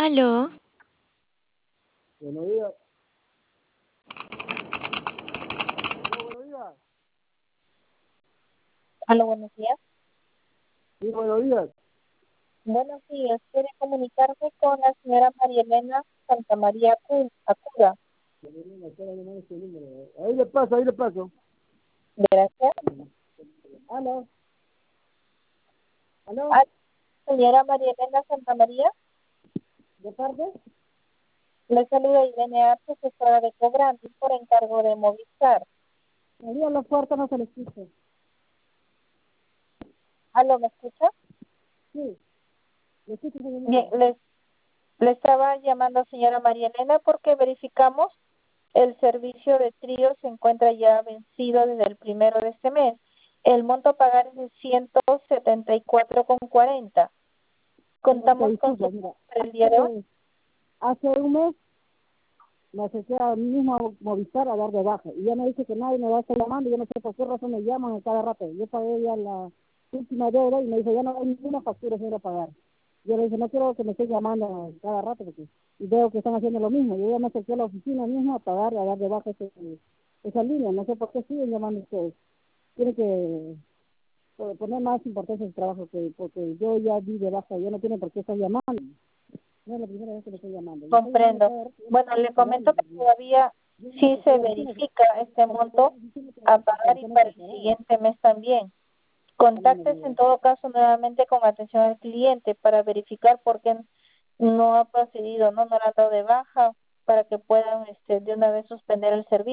Aló, Buenos días. Buenos días. Aló, buenos días. Sí, buenos días. Buenos días. ¿Quiere comunicarme con la señora María Elena Santamaría Acura? Ahí le paso, ahí le paso. Gracias. Aló. Aló. Ah, señora María Elena Santamaría, ¿De parte? le saluda Irene Arce, gestora de cobrantes por encargo de Movistar. María, la puerta no se le escucha. Aló, ¿me escucha? Sí, le escucho, señorita. Bien, le estaba llamando señora María Elena porque verificamos el servicio de trío se encuentra ya vencido desde el 1 de este mes. El monto a pagar es de 174,40. Contamos con Disculpa, su mira, para el día de hoy. hace un mes me acerqué al mismo Movistar a dar de baja y ya me dice que nadie me va a estar llamando, yo no sé por qué razón me llaman a cada rato. Yo pagué ya la última deuda y me dice ya no hay ninguna factura señora a pagar. Yo le dije no quiero que me estén llamando a cada rato porque y veo que están haciendo lo mismo. Yo ya me acerqué a la oficina misma a pagar, a dar de baja esa línea, no sé por qué siguen llamando ustedes. Tiene que poner más importancia al trabajo porque yo ya di de baja, yo no tiene por qué estar llamando. No es la primera vez que me estoy llamando. Yo estoy llamando Comprendo. cada rato, Bueno, le pagar comento que todavía yo me sí acerqué a se la oficina verifica este monto a pagar y que no para se el pagaba. siguiente mes también. No me Contáctese en digas. todo caso nuevamente con atención al cliente para verificar por qué no ha procedido, no le ha dado de baja para que puedan de una vez suspender el servicio.